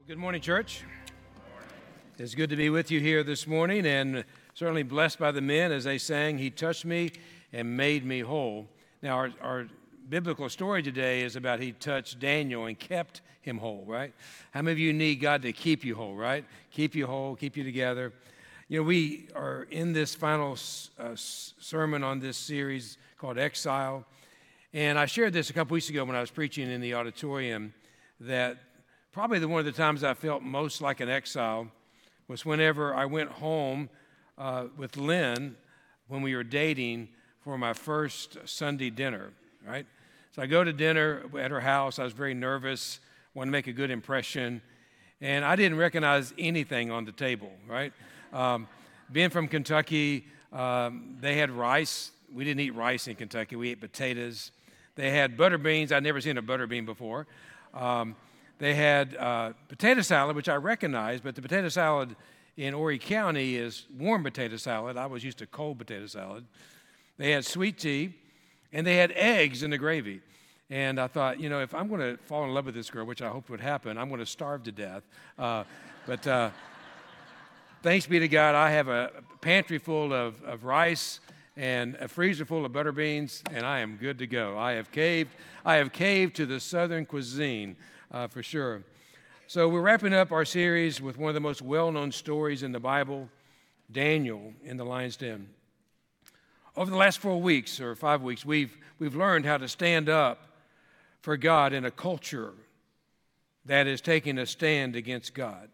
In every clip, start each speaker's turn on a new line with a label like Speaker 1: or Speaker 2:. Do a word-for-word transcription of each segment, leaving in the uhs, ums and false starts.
Speaker 1: Good morning, church. It's good to be with you here this morning, and certainly blessed by the men as they sang, "He touched me and made me whole." Now, our, our biblical story today is about he touched Daniel and kept him whole, right? How many of you need God to keep you whole, right? Keep you whole, keep you together. You know, we are in this final uh, sermon on this series called Exile, and I shared this a couple weeks ago when I was preaching in the auditorium that probably the one of the times I felt most like an exile was whenever I went home uh, with Lynn when we were dating for my first Sunday dinner, right? So I go to dinner at her house. I was very nervous, wanted to make a good impression, and I didn't recognize anything on the table, right? Um, being from Kentucky, um, they had rice. We didn't eat rice in Kentucky. We ate potatoes. They had butter beans. I'd never seen a butter bean before. Um, They had uh, potato salad, which I recognized, but the potato salad in Horry County is warm potato salad. I was used to cold potato salad. They had sweet tea, and they had eggs in the gravy. And I thought, you know, if I'm going to fall in love with this girl, which I hoped would happen, I'm going to starve to death. Uh, but uh, thanks be to God, I have a pantry full of, of rice and a freezer full of butter beans, and I am good to go. I have caved. I have caved to the Southern cuisine. Uh, for sure. So we're wrapping up our series with one of the most well-known stories in the Bible, Daniel in the lion's den. Over the last four weeks or five weeks, we've, we've learned how to stand up for God in a culture that is taking a stand against God.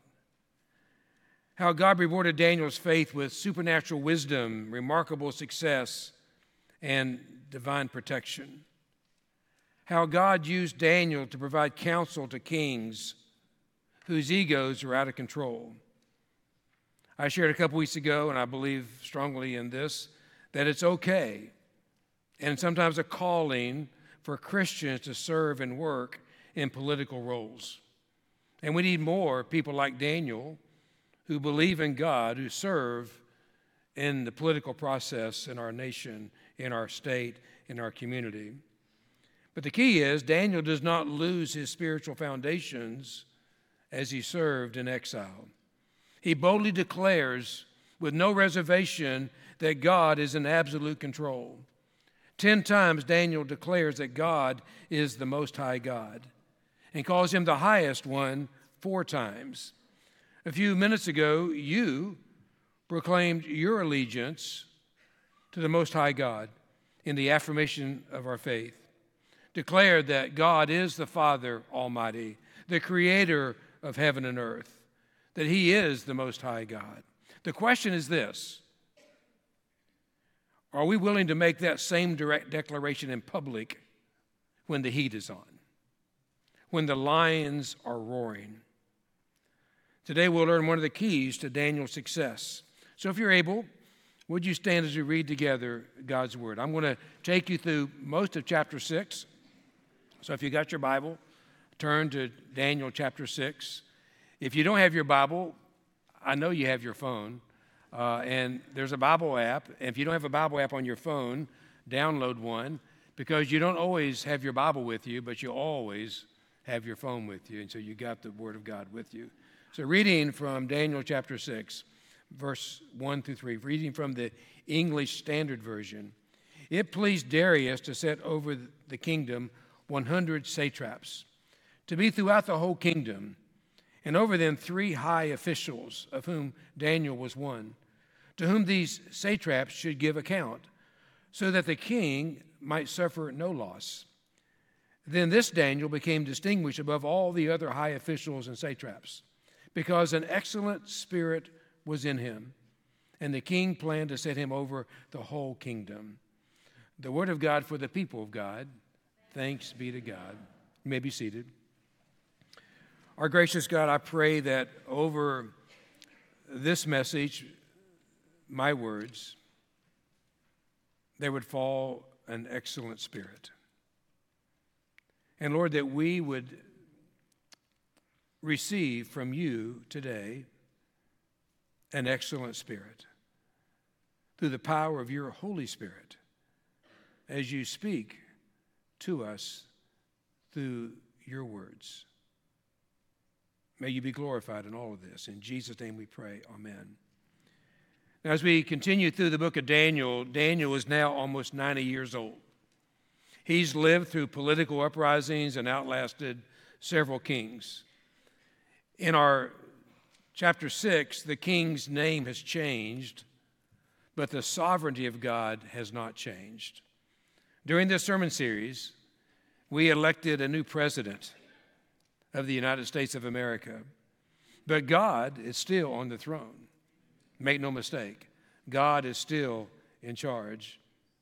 Speaker 1: How God rewarded Daniel's faith with supernatural wisdom, remarkable success, and divine protection. How God used Daniel to provide counsel to kings whose egos are out of control. I shared a couple weeks ago, and I believe strongly in this, that it's okay and sometimes a calling for Christians to serve and work in political roles. And we need more people like Daniel who believe in God, who serve in the political process in our nation, in our state, in our community. But the key is Daniel does not lose his spiritual foundations as he served in exile. He boldly declares with no reservation that God is in absolute control. Ten times Daniel declares that God is the Most High God and calls him the highest one four times. A few minutes ago, you proclaimed your allegiance to the Most High God in the affirmation of our faith. Declared that God is the Father Almighty, the creator of heaven and earth, that he is the Most High God. The question is this: are we willing to make that same direct declaration in public when the heat is on, when the lions are roaring? Today we'll learn one of the keys to Daniel's success. So if you're able, would you stand as we read together God's word? I'm going to take you through most of chapter six. So if you got your Bible, turn to Daniel chapter six. If you don't have your Bible, I know you have your phone, uh, and there's a Bible app. And if you don't have a Bible app on your phone, download one, because you don't always have your Bible with you, but you always have your phone with you, and so you got the Word of God with you. So reading from Daniel chapter six, verse one through three, reading from the English Standard Version. It pleased Darius to set over the kingdom one hundred satraps, to be throughout the whole kingdom, and over them three high officials, of whom Daniel was one, to whom these satraps should give account, so that the king might suffer no loss. Then this Daniel became distinguished above all the other high officials and satraps, because an excellent spirit was in him, and the king planned to set him over the whole kingdom. The word of God for the people of God. Thanks be to God. You may be seated. Our gracious God, I pray that over this message, my words, there would fall an excellent spirit. And Lord, that we would receive from you today an excellent spirit through the power of your Holy Spirit as you speak to us through your words. May you be glorified in all of this. In Jesus' name we pray. Amen. Now, as we continue through the book of Daniel, Daniel is now almost ninety years old. He's lived through political uprisings and outlasted several kings. In our chapter six, the king's name has changed, but the sovereignty of God has not changed. During this sermon series, we elected a new president of the United States of America, but God is still on the throne. Make no mistake, God is still in charge.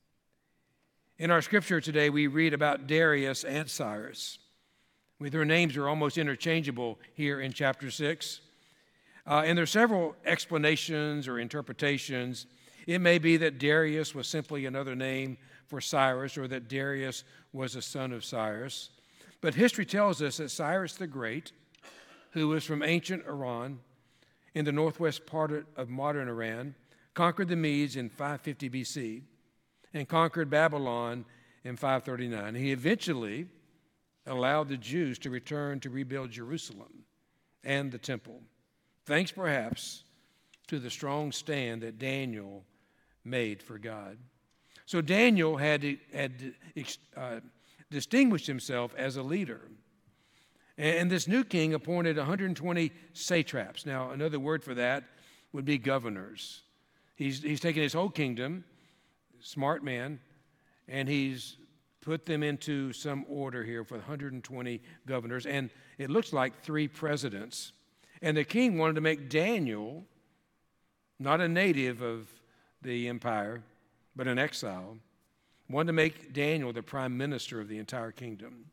Speaker 1: In our scripture today, we read about Darius and Cyrus. Their names are almost interchangeable here in chapter six. Uh, and there are several explanations or interpretations. It may be that Darius was simply another name for Cyrus, or that Darius was a son of Cyrus. But history tells us that Cyrus the Great, who was from ancient Iran, in the northwest part of modern Iran, conquered the Medes in five fifty B C and conquered Babylon in five thirty-nine. He eventually allowed the Jews to return to rebuild Jerusalem and the temple, thanks perhaps to the strong stand that Daniel made for God. So Daniel had, had uh, distinguished himself as a leader. And this new king appointed one hundred twenty satraps. Now, another word for that would be governors. He's, he's taken his whole kingdom, smart man, and he's put them into some order here for one hundred twenty governors. And it looks like three presidents. And the king wanted to make Daniel, not a native of the empire, but an exile, wanted to make Daniel the prime minister of the entire kingdom.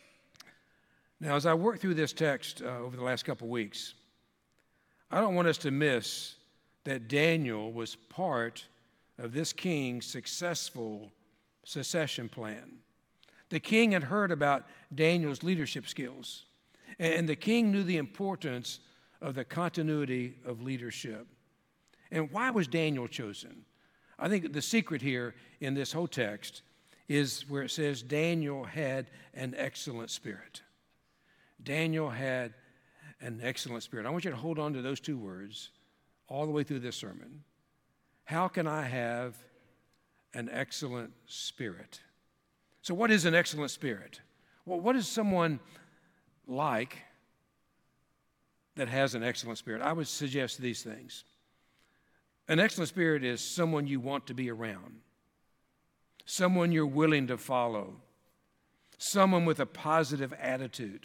Speaker 1: Now, as I work through this text uh, over the last couple of weeks, I don't want us to miss that Daniel was part of this king's successful succession plan. The king had heard about Daniel's leadership skills, and the king knew the importance of the continuity of leadership. And why was Daniel chosen? I think the secret here in this whole text is where it says Daniel had an excellent spirit. Daniel had an excellent spirit. I want you to hold on to those two words all the way through this sermon. How can I have an excellent spirit? So what is an excellent spirit? Well, what is someone like that has an excellent spirit? I would suggest these things. An excellent spirit is someone you want to be around, someone you're willing to follow, someone with a positive attitude.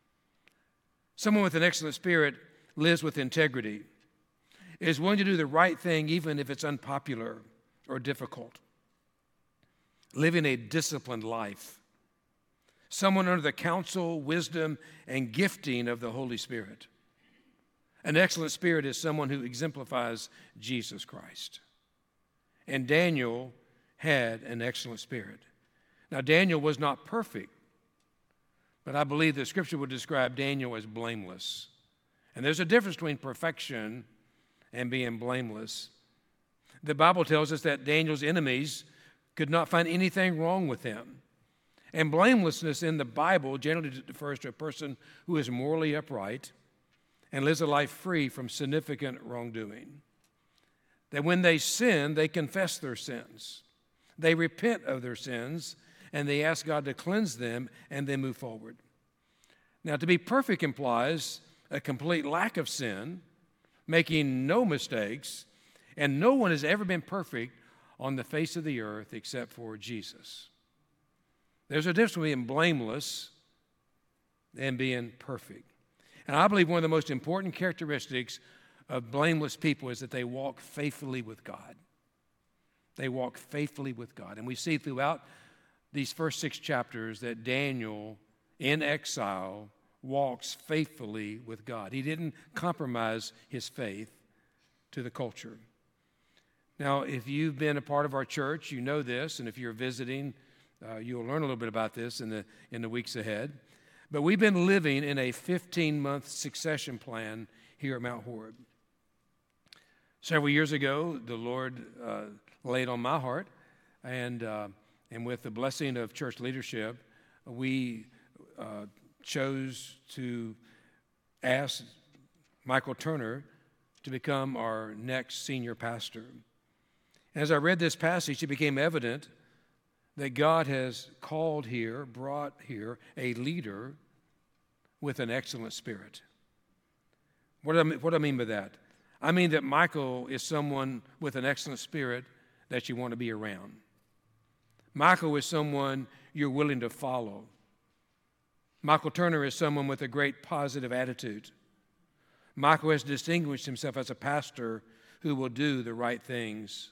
Speaker 1: Someone with an excellent spirit lives with integrity, is willing to do the right thing even if it's unpopular or difficult, living a disciplined life, someone under the counsel, wisdom, and gifting of the Holy Spirit. An excellent spirit is someone who exemplifies Jesus Christ. And Daniel had an excellent spirit. Now, Daniel was not perfect, but I believe the scripture would describe Daniel as blameless. And there's a difference between perfection and being blameless. The Bible tells us that Daniel's enemies could not find anything wrong with him. And blamelessness in the Bible generally refers to a person who is morally upright and lives a life free from significant wrongdoing. That when they sin, they confess their sins. They repent of their sins, and they ask God to cleanse them, and they move forward. Now, to be perfect implies a complete lack of sin, making no mistakes, and no one has ever been perfect on the face of the earth except for Jesus. There's a difference between being blameless and being perfect. And I believe one of the most important characteristics of blameless people is that they walk faithfully with God. They walk faithfully with God. And we see throughout these first six chapters that Daniel, in exile, walks faithfully with God. He didn't compromise his faith to the culture. Now, if you've been a part of our church, you know this, and if you're visiting, uh, you'll learn a little bit about this in the in the weeks ahead. But we've been living in a fifteen-month succession plan here at Mount Horeb. Several years ago, the Lord uh, laid on my heart, and uh, and with the blessing of church leadership, we uh, chose to asked Michael Turner to become our next senior pastor. As I read this passage, it became evident that God has called here, brought here, a leader with an excellent spirit. What do I mean, what do I mean by that? I mean that Michael is someone with an excellent spirit that you want to be around. Michael is someone you're willing to follow. Michael Turner is someone with a great positive attitude. Michael has distinguished himself as a pastor who will do the right things.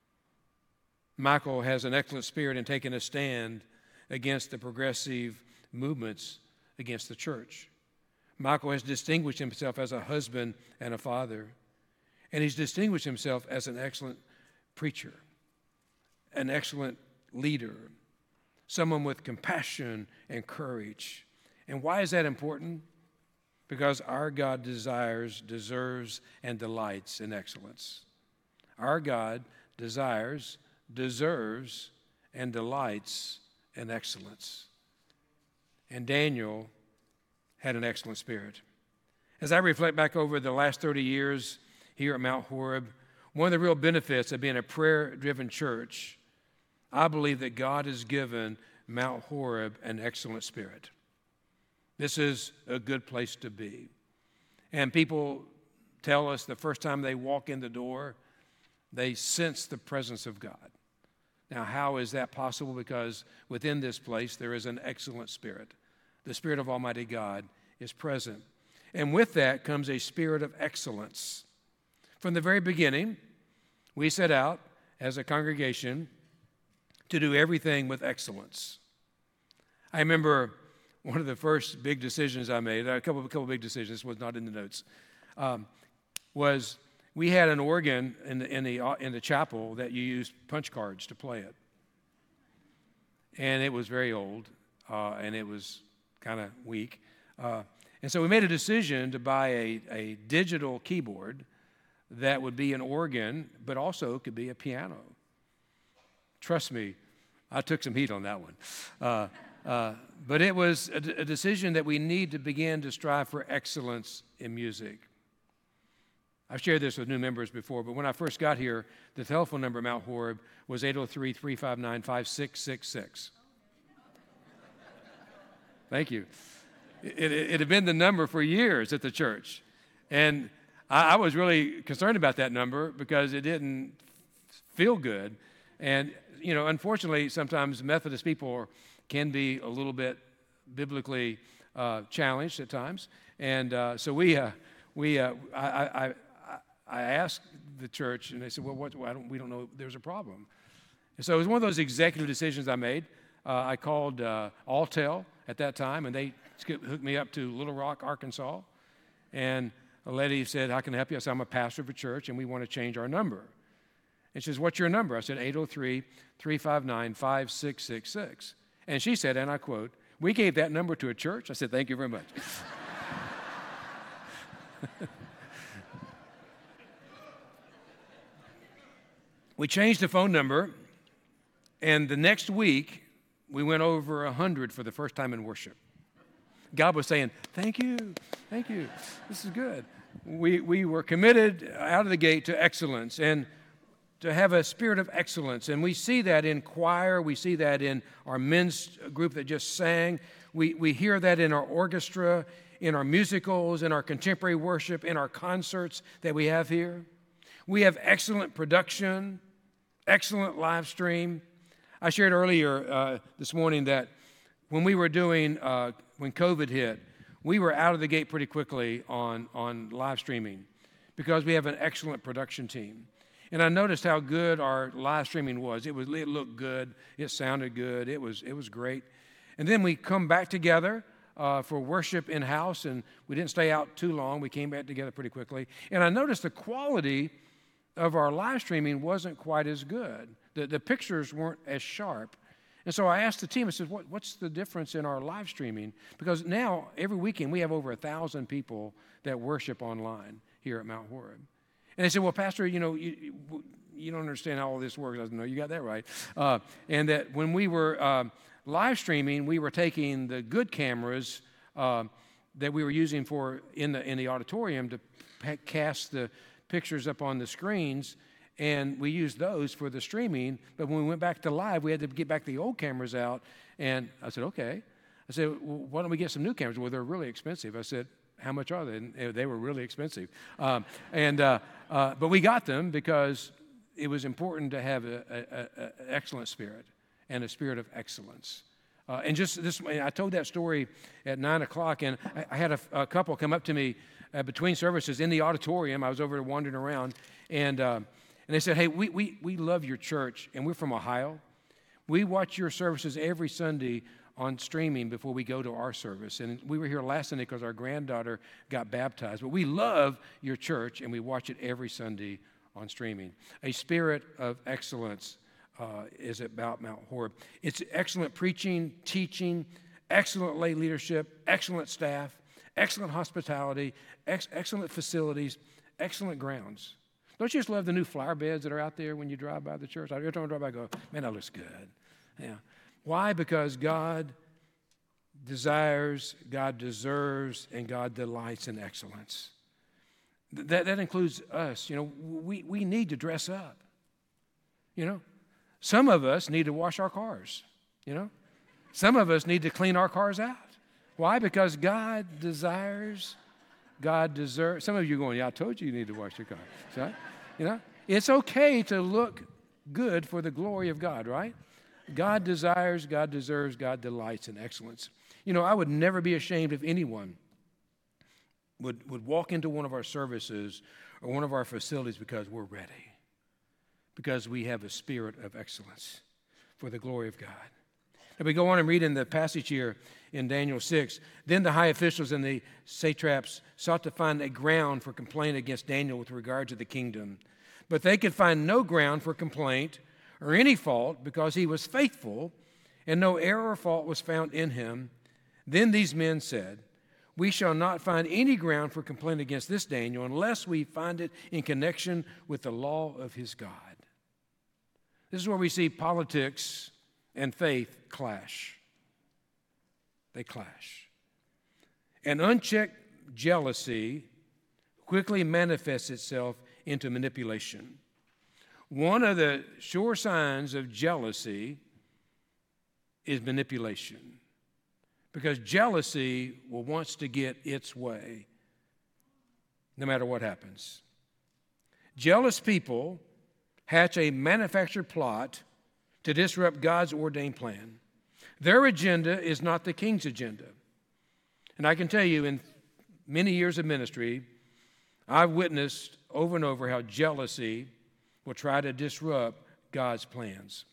Speaker 1: Michael has an excellent spirit in taking a stand against the progressive movements against the church. Michael has distinguished himself as a husband and a father. And he's distinguished himself as an excellent preacher, an excellent leader, someone with compassion and courage. And why is that important? Because our God desires, deserves, and delights in excellence. Our God desires, deserves, and delights in excellence. And Daniel had an excellent spirit. As I reflect back over the last thirty years here at Mount Horeb, one of the real benefits of being a prayer-driven church, I believe that God has given Mount Horeb an excellent spirit. This is a good place to be. And people tell us the first time they walk in the door, they sense the presence of God. Now, how is that possible? Because within this place, there is an excellent spirit. The Spirit of Almighty God is present. And with that comes a spirit of excellence. From the very beginning, we set out as a congregation to do everything with excellence. I remember one of the first big decisions I made, a couple, a couple big decisions, this was not in the notes, um, was we had an organ in the, in, the, in the chapel that you used punch cards to play it. And it was very old, uh, and it was kind of weak. Uh, and so we made a decision to buy a, a digital keyboard that would be an organ, but also could be a piano. Trust me, I took some heat on that one. Uh, uh, but it was a, d- a decision that we need to begin to strive for excellence in music. I've shared this with new members before, but when I first got here, the telephone number at Mount Horeb was eight oh three, three five nine, five six six six. Thank you. It, it, it had been the number for years at the church. And I, I was really concerned about that number because it didn't feel good. And, you know, unfortunately, sometimes Methodist people can be a little bit biblically uh, challenged at times. And uh, so we, uh, we, uh, I, I, I asked the church, and they said, well, what, I don't, we don't know there's a problem. And so it was one of those executive decisions I made. Uh, I called uh, Altel at that time, and they hooked me up to Little Rock, Arkansas. And a lady said, how can I help you? I said, I'm a pastor of a church, and we want to change our number. And she says, what's your number? I said, eight oh three, three five nine, five six six six. And she said, and I quote, we gave that number to a church? I said, thank you very much. We changed the phone number, and the next week, we went over one hundred for the first time in worship. God was saying, thank you, thank you, this is good. We, we were committed out of the gate to excellence and to have a spirit of excellence, and we see that in choir, we see that in our men's group that just sang, we, we hear that in our orchestra, in our musicals, in our contemporary worship, in our concerts that we have here. We have excellent production, excellent live stream. I shared earlier uh, this morning that when we were doing, uh, when COVID hit, we were out of the gate pretty quickly on, on live streaming because we have an excellent production team. And I noticed how good our live streaming was. It was, it looked good. It sounded good. It was, it was great. And then we come back together uh, for worship in-house, and we didn't stay out too long. We came back together pretty quickly. And I noticed the quality of our live streaming wasn't quite as good. The, the pictures weren't as sharp. And so I asked the team, I said, what, what's the difference in our live streaming? Because now, every weekend, we have over a thousand people that worship online here at Mount Horeb. And they said, well, Pastor, you know, you, you don't understand how all this works. I said, no, you got that right. Uh, and that when we were uh, live streaming, we were taking the good cameras uh, that we were using for in the in the auditorium to pa- cast the pictures up on the screens, and we used those for the streaming. But when we went back to live, we had to get back the old cameras out. And I said, okay. I said, well, why don't we get some new cameras? Well, they're really expensive. I said, how much are they? And they were really expensive. Um, and uh, uh, but we got them because it was important to have an excellent spirit and a spirit of excellence. Uh, and just this, I told that story at nine o'clock, and I, I had a, a couple come up to me uh, between services in the auditorium. I was over there wandering around, and uh, and they said, "Hey, we we we love your church, and we're from Ohio. We watch your services every Sunday on streaming before we go to our service. And we were here last Sunday because our granddaughter got baptized. But we love your church, and we watch it every Sunday on streaming." A spirit of excellence uh, is about Mount Horeb. It's excellent preaching, teaching, excellent lay leadership, excellent staff, excellent hospitality, ex- excellent facilities, excellent grounds. Don't you just love the new flower beds that are out there when you drive by the church? Every time I drive by, I go, man, that looks good. Yeah. Why? Because God desires, God deserves, and God delights in excellence. That, that includes us. You know, we, we need to dress up. You know, some of us need to wash our cars. You know, some of us need to clean our cars out. Why? Because God desires, God deserves. Some of you are going, yeah, I told you you need to wash your car. So, you know, it's okay to look good for the glory of God, right? God desires, God deserves, God delights in excellence. You know, I would never be ashamed if anyone would, would walk into one of our services or one of our facilities because we're ready, because we have a spirit of excellence for the glory of God. And we go on and read in the passage here in Daniel six, then the high officials and the satraps sought to find a ground for complaint against Daniel with regard to the kingdom, but they could find no ground for complaint or any fault, because he was faithful, and no error or fault was found in him. Then these men said, we shall not find any ground for complaint against this Daniel unless we find it in connection with the law of his God. This is where we see politics and faith clash. They clash. And unchecked jealousy quickly manifests itself into manipulation. One of the sure signs of jealousy is manipulation, because jealousy will wants to get its way no matter what happens. Jealous people hatch a manufactured plot to disrupt God's ordained plan. Their agenda is not the king's agenda. And I can tell you, in many years of ministry, I've witnessed over and over how jealousy will try to disrupt God's plans.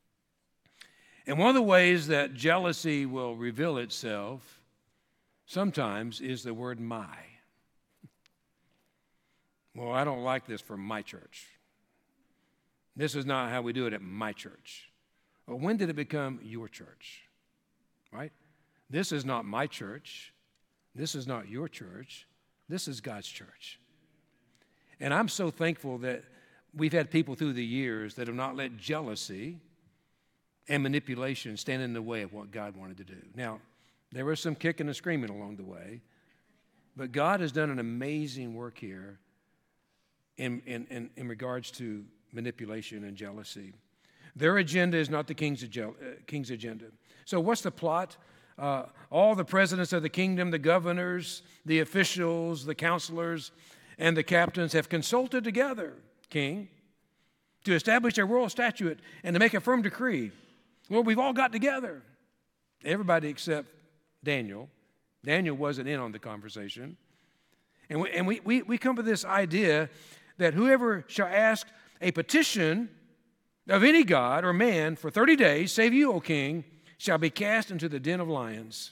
Speaker 1: And one of the ways that jealousy will reveal itself sometimes is the word my. Well, I don't like this for my church. This is not how we do it at my church. Well, when did it become your church? Right? This is not my church. This is not your church. This is God's church. And I'm so thankful that we've had people through the years that have not let jealousy and manipulation stand in the way of what God wanted to do. Now, there was some kicking and screaming along the way, but God has done an amazing work here in, in, in, in regards to manipulation and jealousy. Their agenda is not the king's, uh, king's agenda. So what's the plot? Uh, all the presidents of the kingdom, the governors, the officials, the counselors, and the captains have consulted together, King, to establish a royal statute and to make a firm decree. Well, we've all got together. Everybody except Daniel. Daniel wasn't in on the conversation. And we, and we, we, we come to this idea that whoever shall ask a petition of any god or man for thirty days, save you, O king, shall be cast into the den of lions.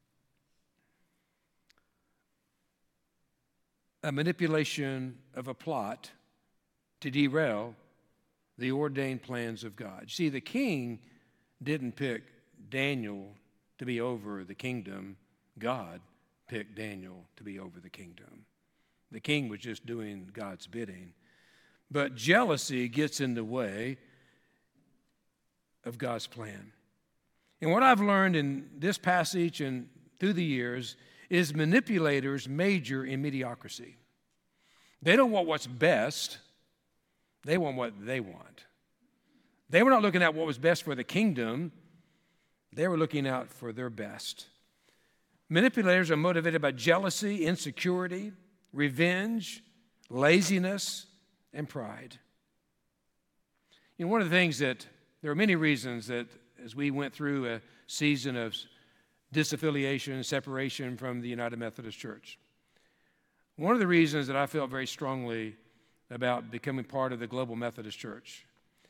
Speaker 1: A manipulation of a plot to derail the ordained plans of God. You see, the king didn't pick Daniel to be over the kingdom. God picked Daniel to be over the kingdom. The king was just doing God's bidding. But jealousy gets in the way of God's plan. And what I've learned in this passage and through the years is manipulators major in mediocrity. They don't want what's best. They want what they want. They were not looking at what was best for the kingdom. They were looking out for their best. Manipulators are motivated by jealousy, insecurity, revenge, laziness, and pride. You know, one of the things that, there are many reasons that as we went through a season of disaffiliation, separation from the United Methodist Church, one of the reasons that I felt very strongly about becoming part of the Global Methodist Church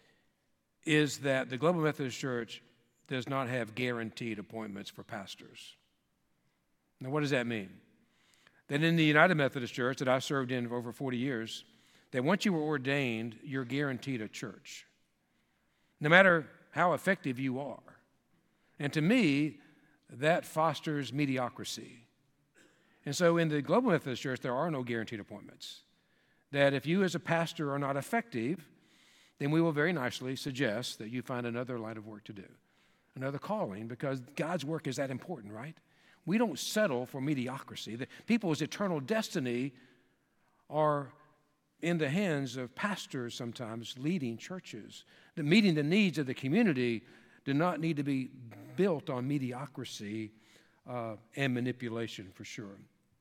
Speaker 1: is that the Global Methodist Church does not have guaranteed appointments for pastors. Now, what does that mean? That in the United Methodist Church that I served in for over forty years, that once you were ordained, you're guaranteed a church, no matter how effective you are. And to me, that fosters mediocrity. And so in the Global Methodist Church, there are no guaranteed appointments. That if you as a pastor are not effective, then we will very nicely suggest that you find another line of work to do, another calling, because God's work is that important, right? We don't settle for mediocrity. The people's eternal destiny are in the hands of pastors sometimes leading churches. The meeting the needs of the community do not need to be built on mediocrity uh, and manipulation, for sure.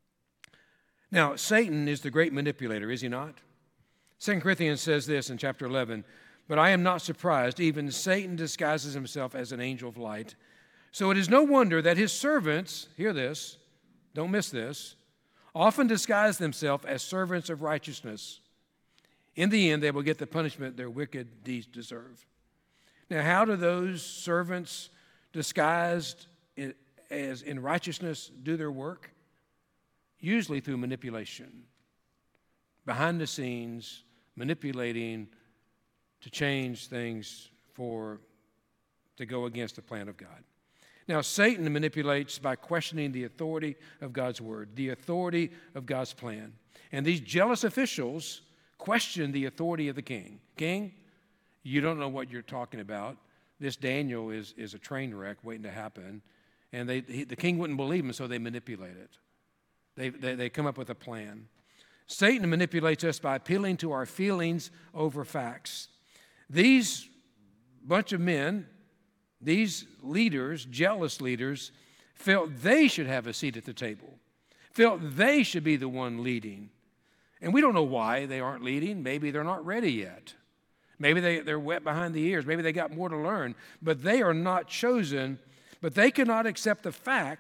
Speaker 1: Now, Satan is the great manipulator, is he not? Second Corinthians says this in chapter eleven, "But I am not surprised, even Satan disguises himself as an angel of light. So it is no wonder that his servants," hear this, don't miss this, "often disguise themselves as servants of righteousness. In the end, they will get the punishment their wicked deeds deserve." Now, how do those servants disguised in, as in righteousness do their work? Usually through manipulation, behind the scenes, manipulating to change things for, to go against the plan of God. Now, Satan manipulates by questioning the authority of God's word, the authority of God's plan. And these jealous officials question the authority of the king. King, you don't know what you're talking about. This Daniel is, is a train wreck waiting to happen. And they, he, the king wouldn't believe him, so they manipulate it. They, they, they come up with a plan. Satan manipulates us by appealing to our feelings over facts. These bunch of men, these leaders, jealous leaders, felt they should have a seat at the table, felt they should be the one leading. And we don't know why they aren't leading. Maybe they're not ready yet. Maybe they, they're wet behind the ears. Maybe they got more to learn. But they are not chosen. But they cannot accept the fact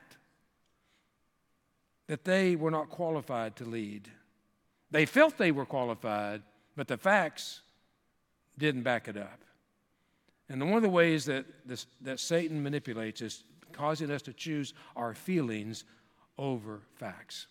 Speaker 1: that they were not qualified to lead. They felt they were qualified, but the facts didn't back it up. And one of the ways that, this, that Satan manipulates is causing us to choose our feelings over facts.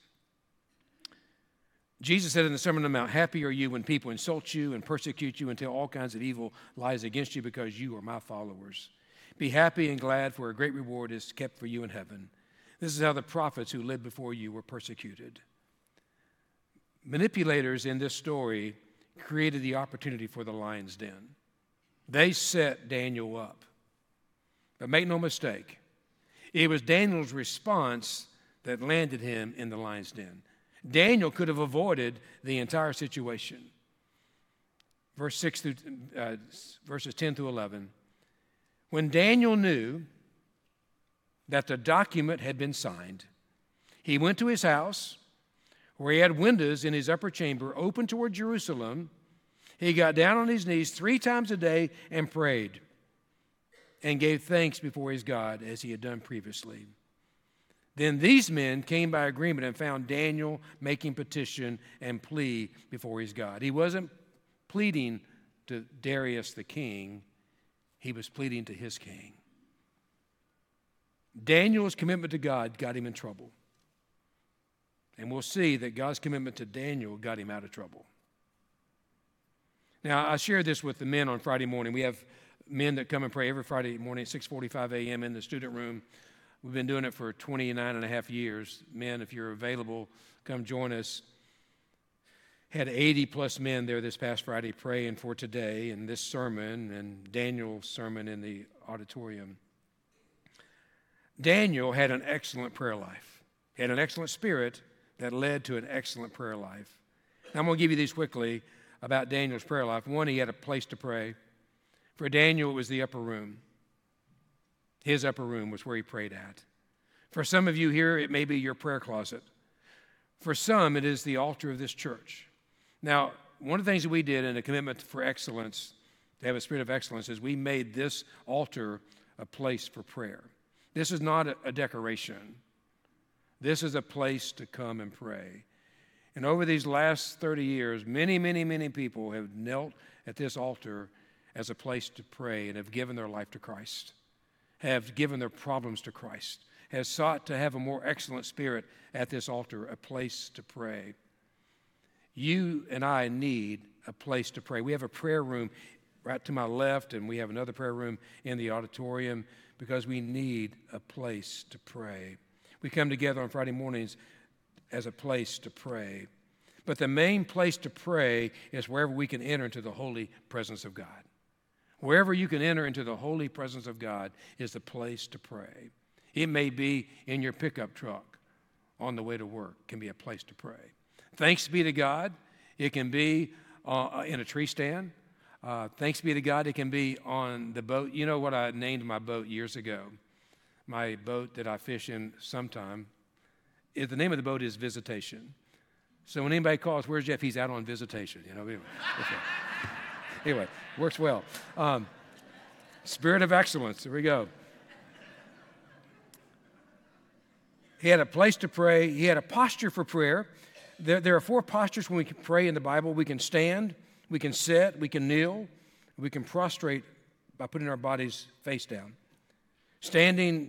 Speaker 1: Jesus said in the Sermon on the Mount, "Happy are you when people insult you and persecute you and tell all kinds of evil lies against you because you are my followers. Be happy and glad, for a great reward is kept for you in heaven. This is how the prophets who lived before you were persecuted." Manipulators in this story created the opportunity for the lion's den. They set Daniel up. But make no mistake, it was Daniel's response that landed him in the lion's den. Daniel could have avoided the entire situation. Verse six through uh, verses ten through eleven. When Daniel knew that the document had been signed, he went to his house, where he had windows in his upper chamber open toward Jerusalem. He got down on his knees three times a day and prayed and gave thanks before his God as he had done previously. Then these men came by agreement and found Daniel making petition and plea before his God. He wasn't pleading to Darius the king. He was pleading to his king. Daniel's commitment to God got him in trouble. And we'll see that God's commitment to Daniel got him out of trouble. Now, I shared this with the men on Friday morning. We have men that come and pray every Friday morning at six forty-five a.m. in the student room. We've been doing it for twenty-nine and a half years. Men, if you're available, come join us. Had eighty plus men there this past Friday praying for today and this sermon and Daniel's sermon in the auditorium. Daniel had an excellent prayer life. He had an excellent spirit that led to an excellent prayer life. Now, I'm going to give you these quickly about Daniel's prayer life. One, he had a place to pray. For Daniel, it was the upper room. His upper room was where he prayed at. For some of you here, it may be your prayer closet. For some, it is the altar of this church. Now, one of the things that we did in a commitment for excellence, to have a spirit of excellence, is we made this altar a place for prayer. This is not a, a decoration. This is a place to come and pray. And over these last thirty years, many, many, many people have knelt at this altar as a place to pray and have given their life to Christ, have given their problems to Christ, has sought to have a more excellent spirit at this altar, a place to pray. You and I need a place to pray. We have a prayer room right to my left, and we have another prayer room in the auditorium because we need a place to pray. We come together on Friday mornings as a place to pray. But the main place to pray is wherever we can enter into the holy presence of God. Wherever you can enter into the holy presence of God is the place to pray. It may be in your pickup truck on the way to work, can be a place to pray. Thanks be to God, it can be uh, in a tree stand. Uh, thanks be to God, it can be on the boat. You know what I named my boat years ago? My boat that I fish in sometime. It, the name of the boat is Visitation. So when anybody calls, where's Jeff? He's out on visitation. You know. Anyway, anyway works well. Um, spirit of excellence. There we go. He had a place to pray. He had a posture for prayer. There, there are four postures when we can pray in the Bible. We can stand, we can sit, we can kneel, we can prostrate by putting our bodies face down. Standing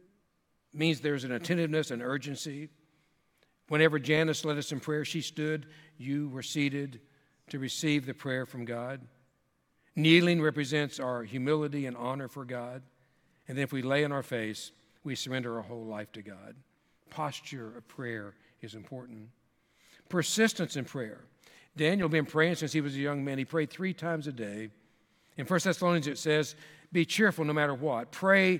Speaker 1: means there's an attentiveness and urgency. Whenever Janice led us in prayer, she stood, you were seated to receive the prayer from God. Kneeling represents our humility and honor for God. And then if we lay on our face, we surrender our whole life to God. Posture of prayer is important. Persistence in prayer. Daniel had been praying since he was a young man. He prayed three times a day. In First Thessalonians it says, be cheerful no matter what. Pray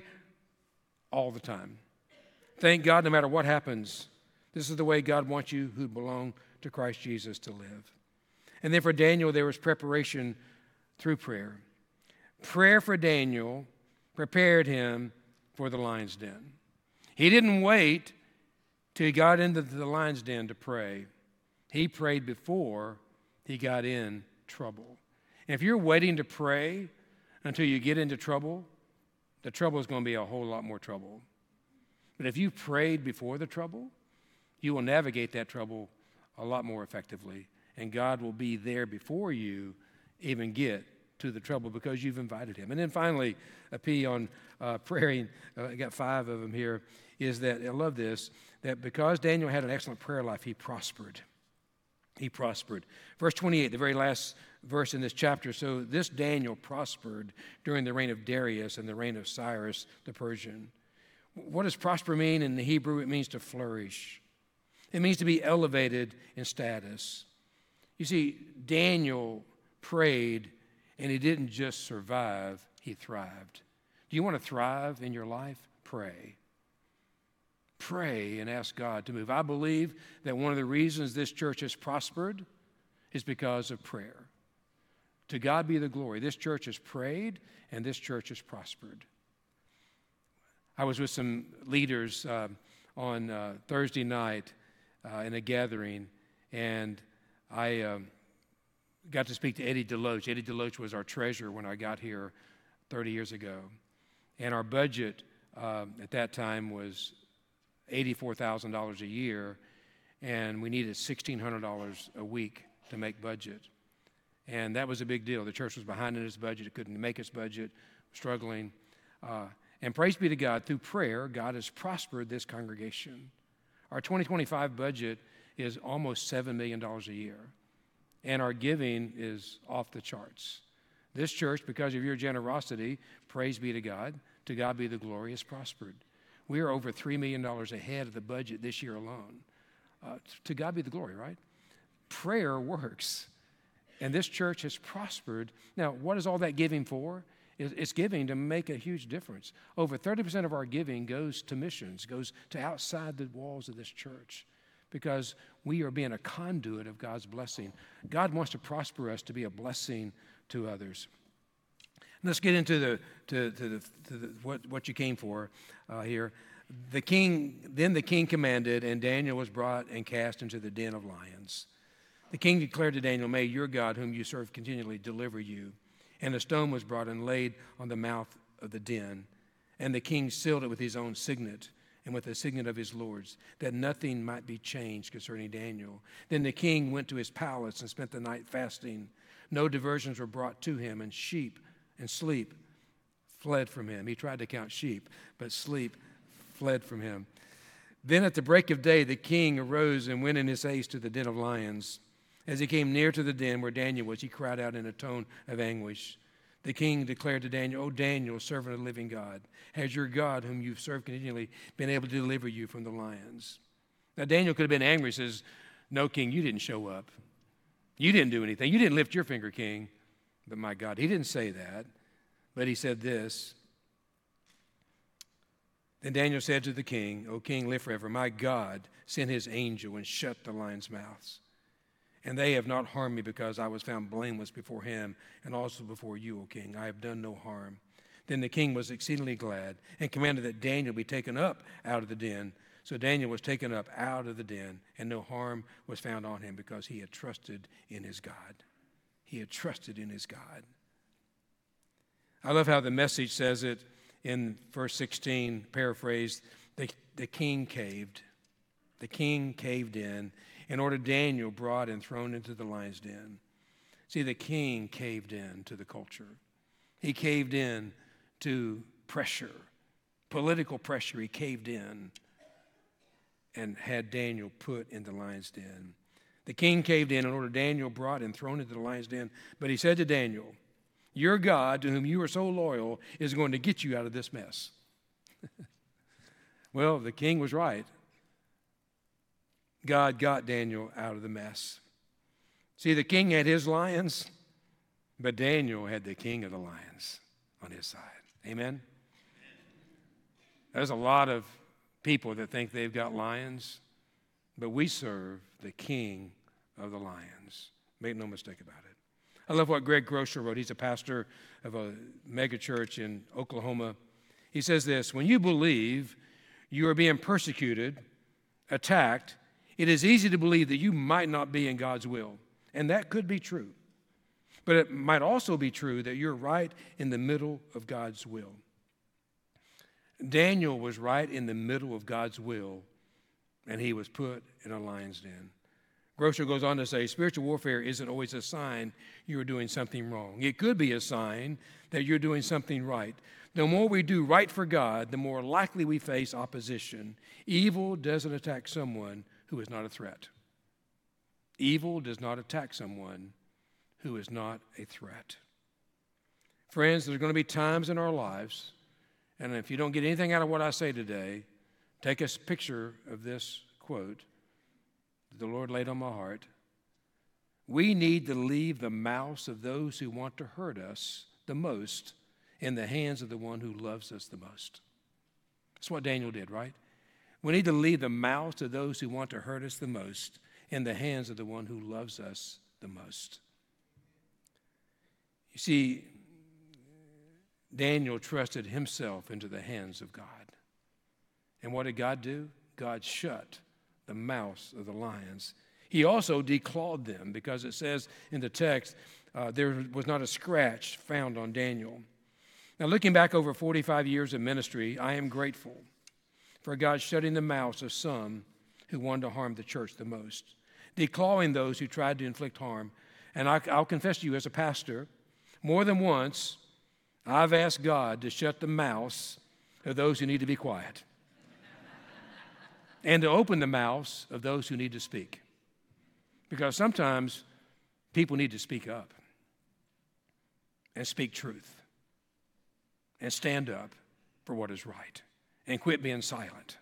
Speaker 1: all the time. Thank God no matter what happens. This is the way God wants you who belong to Christ Jesus to live. And then for Daniel, there was preparation through prayer. Prayer for Daniel prepared him for the lion's den. He didn't wait till he got into the lion's den to pray. He prayed before he got in trouble. And if you're waiting to pray until you get into trouble, the trouble is going to be a whole lot more trouble. But if you prayed before the trouble, you will navigate that trouble a lot more effectively. And God will be there before you even get to the trouble because you've invited him. And then finally, a P on uh, praying, uh, I got five of them here, is that, I love this, that because Daniel had an excellent prayer life, he prospered. He prospered. Verse twenty-eight, the very last verse in this chapter. So this Daniel prospered during the reign of Darius and the reign of Cyrus the Persian. What does prosper mean in the Hebrew? It means to flourish. It means to be elevated in status. You see, Daniel prayed, and he didn't just survive, he thrived. Do you want to thrive in your life? Pray. Pray and ask God to move. I believe that one of the reasons this church has prospered is because of prayer. To God be the glory. This church has prayed, and this church has prospered. I was with some leaders uh, on uh, Thursday night uh, in a gathering, and I um, got to speak to Eddie Deloach. Eddie Deloach was our treasurer when I got here thirty years ago. And our budget uh, at that time was eighty-four thousand dollars a year, and we needed sixteen hundred dollars a week to make budget. And that was a big deal. The church was behind in its budget. It couldn't make its budget, struggling. Uh, and praise be to God, through prayer, God has prospered this congregation. Our twenty twenty-five budget is almost seven million dollars a year, and our giving is off the charts. This church, because of your generosity, praise be to God, to God be the glory, has prospered. We are over three million dollars ahead of the budget this year alone. Uh, to God be the glory, right? Prayer works, and this church has prospered. Now, what is all that giving for? It's it's giving to make a huge difference. Over thirty percent of our giving goes to missions, goes to outside the walls of this church, because we are being a conduit of God's blessing. God wants to prosper us to be a blessing to others. Let's get into the to, to the, to the what what you came for uh, here. The king then the king commanded, and Daniel was brought and cast into the den of lions. The king declared to Daniel, "May your God, whom you serve continually, deliver you." And a stone was brought and laid on the mouth of the den. And the king sealed it with his own signet and with the signet of his lords, that nothing might be changed concerning Daniel. Then the king went to his palace and spent the night fasting. No diversions were brought to him, and sheep and sleep fled from him. He tried to count sheep, but sleep fled from him. Then at the break of day, the king arose and went in his haste to the den of lions. As he came near to the den where Daniel was, he cried out in a tone of anguish. The king declared to Daniel, "O Daniel, servant of the living God, has your God, whom you've served continually, been able to deliver you from the lions?" Now Daniel could have been angry. He says, "No, king, you didn't show up. You didn't do anything. You didn't lift your finger, king." But my God, he didn't say that. But he said this. Then Daniel said to the king, "O king, live forever. My God sent his angel and shut the lions' mouths. And they have not harmed me, because I was found blameless before him and also before you, O king. I have done no harm." Then the king was exceedingly glad and commanded that Daniel be taken up out of the den. So Daniel was taken up out of the den, and no harm was found on him, because he had trusted in his God. He had trusted in his God. I love how the Message says it in verse sixteen, paraphrased, the, the king caved. The king caved in and ordered Daniel brought and thrown into the lion's den. See, the king caved in to the culture. He caved in to pressure, political pressure. He caved in and had Daniel put in the lion's den. The king caved in and ordered Daniel brought and thrown into the lion's den. But he said to Daniel, "Your God, to whom you are so loyal, is going to get you out of this mess." Well, the king was right. God got Daniel out of the mess. See, the king had his lions, but Daniel had the king of the lions on his side. Amen? There's a lot of people that think they've got lions, but we serve the king of the lions. Make no mistake about it. I love what Greg Groeschel wrote. He's a pastor of a mega church in Oklahoma. He says this: "When you believe you are being persecuted, attacked, it is easy to believe that you might not be in God's will." And that could be true. But it might also be true that you're right in the middle of God's will. Daniel was right in the middle of God's will, and he was put in a lion's den. Groeschel goes on to say, spiritual warfare isn't always a sign you're doing something wrong. It could be a sign that you're doing something right. The more we do right for God, the more likely we face opposition. Evil doesn't attack someone who is not a threat. Evil does not attack someone who is not a threat. Friends, there's going to be times in our lives, and if you don't get anything out of what I say today, take a picture of this quote that the Lord laid on my heart. We need to leave the mouths of those who want to hurt us the most in the hands of the one who loves us the most. That's what Daniel did, right? We need to leave the mouths of those who want to hurt us the most in the hands of the one who loves us the most. You see, Daniel trusted himself into the hands of God. And what did God do? God shut the mouths of the lions. He also declawed them, because it says in the text, uh, there was not a scratch found on Daniel. Now, looking back over forty-five years of ministry, I am grateful for God shutting the mouths of some who wanted to harm the church the most, declawing those who tried to inflict harm. And I, I'll confess to you, as a pastor, more than once, I've asked God to shut the mouths of those who need to be quiet and to open the mouths of those who need to speak. Because sometimes people need to speak up and speak truth and stand up for what is right and quit being silent.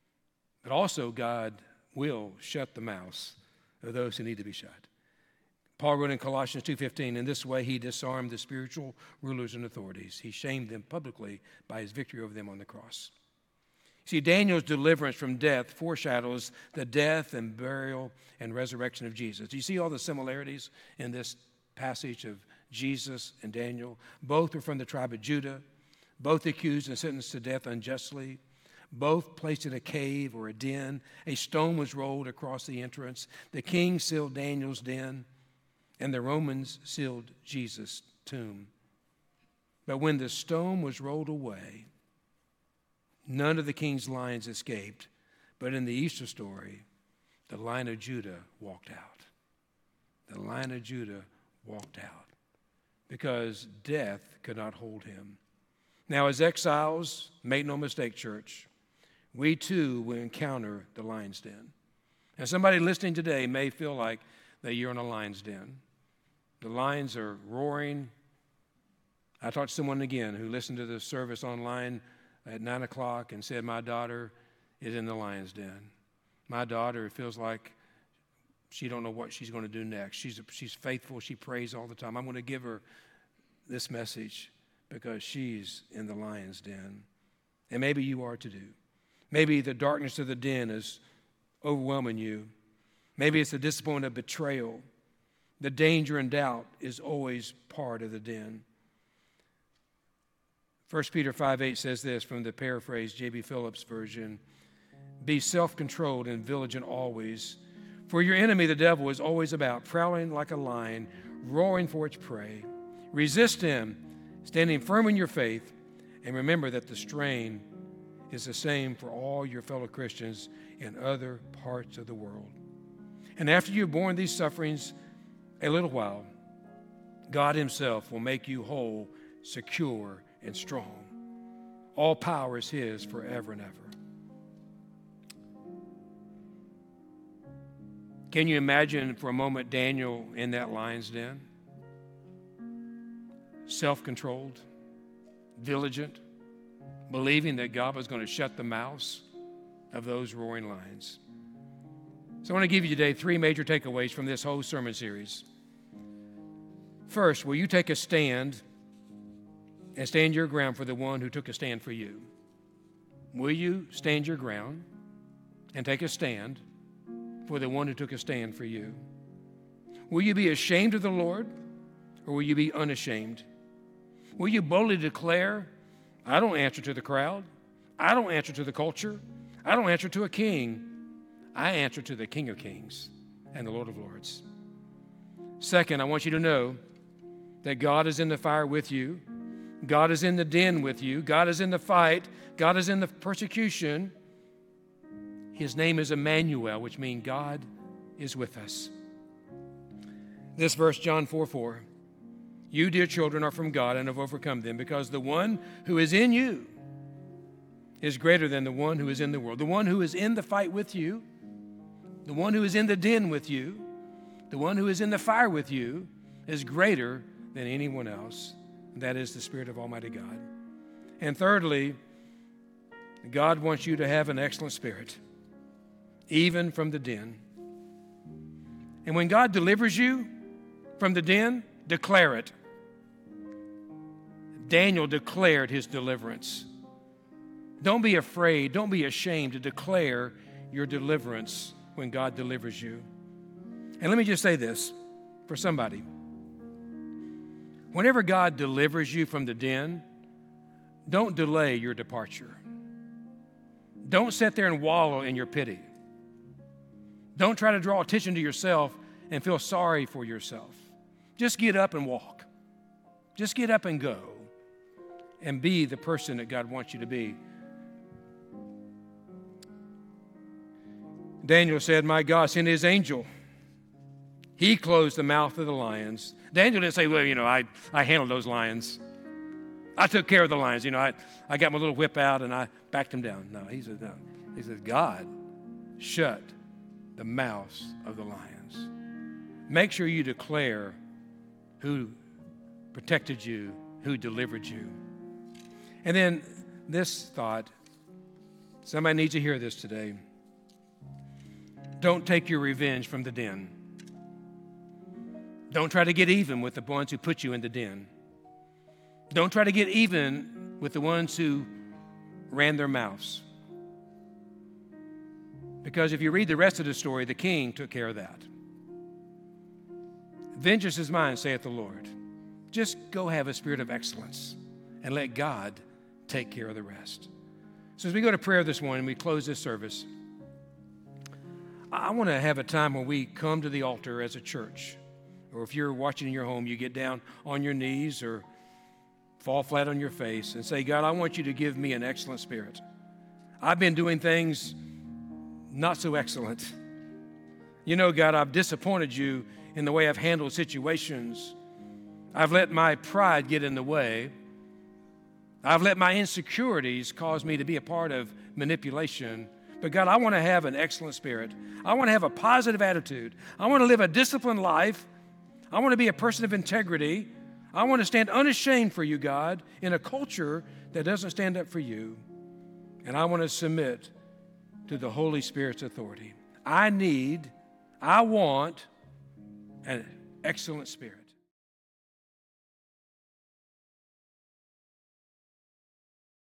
Speaker 1: But also, God will shut the mouths of those who need to be shut. Paul wrote in Colossians two fifteen, in this way he disarmed the spiritual rulers and authorities. He shamed them publicly by his victory over them on the cross. See, Daniel's deliverance from death foreshadows the death and burial and resurrection of Jesus. Do you see all the similarities in this passage of Jesus and Daniel? Both were from the tribe of Judah, both accused and sentenced to death unjustly, both placed in a cave or a den. A stone was rolled across the entrance. The king sealed Daniel's den, and the Romans sealed Jesus' tomb. But when the stone was rolled away, none of the king's lions escaped, but in the Easter story, the Lion of Judah walked out. The Lion of Judah walked out because death could not hold him. Now, as exiles, make no mistake, church, we too will encounter the lion's den. And somebody listening today may feel like that you're in a lion's den. The lions are roaring. I talked to someone again who listened to the service online at nine o'clock and said, my daughter is in the lion's den. My daughter feels like she don't know what she's going to do next. She's, she's faithful. She prays all the time. I'm going to give her this message because she's in the lion's den. And maybe you are too. Maybe the darkness of the den is overwhelming you. Maybe it's the disappointment of betrayal. The danger and doubt is always part of the den. First Peter five eight says this from the paraphrased J B Phillips version, be self-controlled and vigilant always, for your enemy, the devil, is always about, prowling like a lion, roaring for its prey. Resist him, standing firm in your faith, and remember that the strain is the same for all your fellow Christians in other parts of the world. And after you've borne these sufferings a little while, God himself will make you whole, secure, and strong. All power is his forever and ever. Can you imagine for a moment Daniel in that lion's den? Self-controlled, diligent, believing that God was going to shut the mouths of those roaring lions. So I want to give you today three major takeaways from this whole sermon series. First, will you take a stand and stand your ground for the one who took a stand for you? Will you stand your ground and take a stand for the one who took a stand for you? Will you be ashamed of the Lord, or will you be unashamed? Will you boldly declare, I don't answer to the crowd, I don't answer to the culture, I don't answer to a king, I answer to the King of Kings and the Lord of Lords. Second, I want you to know that God is in the fire with you. God is in the den with you. God is in the fight. God is in the persecution. His name is Emmanuel, which means God is with us. This verse, John four four, you, dear children, are from God and have overcome them, because the one who is in you is greater than the one who is in the world. The one who is in the fight with you, the one who is in the den with you, the one who is in the fire with you is greater than anyone else. That is the Spirit of Almighty God. And thirdly, God wants you to have an excellent spirit, even from the den. And when God delivers you from the den, declare it. Daniel declared his deliverance. Don't be afraid, don't be ashamed to declare your deliverance when God delivers you. And let me just say this for somebody. Whenever God delivers you from the den, don't delay your departure. Don't sit there and wallow in your pity. Don't try to draw attention to yourself and feel sorry for yourself. Just get up and walk. Just get up and go and be the person that God wants you to be. Daniel said, my God sent his angel. He closed the mouth of the lions. Daniel didn't say, well, you know, I, I handled those lions. I took care of the lions. You know, I, I got my little whip out and I backed them down. No, he said, no. He said, God shut the mouths of the lions. Make sure you declare who protected you, who delivered you. And then this thought, somebody needs to hear this today. Don't take your revenge from the den. Don't try to get even with the ones who put you in the den. Don't try to get even with the ones who ran their mouths. Because if you read the rest of the story, the king took care of that. Vengeance is mine, saith the Lord. Just go have a spirit of excellence and let God take care of the rest. So as we go to prayer this morning, we close this service, I want to have a time when we come to the altar as a church. Or if you're watching in your home, you get down on your knees or fall flat on your face and say, God, I want you to give me an excellent spirit. I've been doing things not so excellent. You know, God, I've disappointed you in the way I've handled situations. I've let my pride get in the way. I've let my insecurities cause me to be a part of manipulation. But God, I want to have an excellent spirit. I want to have a positive attitude. I want to live a disciplined life. I want to be a person of integrity. I want to stand unashamed for you, God, in a culture that doesn't stand up for you. And I want to submit to the Holy Spirit's authority. I need, I want an excellent spirit.